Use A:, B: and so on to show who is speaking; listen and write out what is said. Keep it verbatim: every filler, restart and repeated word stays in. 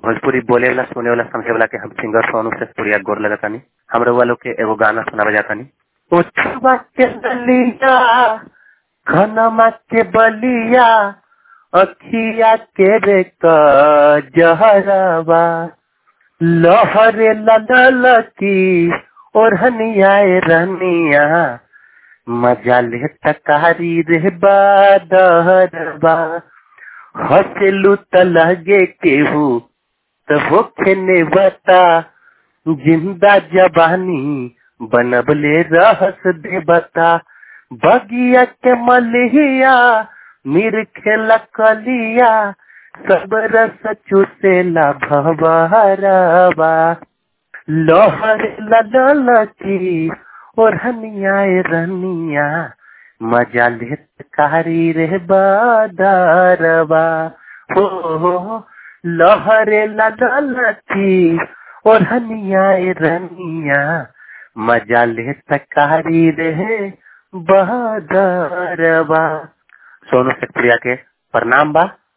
A: भोजपुरी बोले वाला, सुने वाला, समझे वाला के हम सिंगर सोनू शेखपुरिया गोर लगतानी। हमरे वालों के एगो गाना सुनावे जातानी। उठवा के बलिया खनमा के बलिया अखिया के रे जहरवा लहरे ललकी ओढ़निया रनिया मजा ले तकारी रे बादरवा हसेलू त लगे केहू तबो खेने बता जिंदा जबानी बनबले रहस दे बता बगिया के मलिया मीर खेला कलिया सब रस चुसेला भवरवा लोहर ललकी ओढ़निया रनिया मजा लेत कारी रे बादरवा हो हो लहरे ललकी ओढ़निया रनिया मजा लेत कारी रे बादरवा। सोनू शेखपुरिया के प्रणाम बा।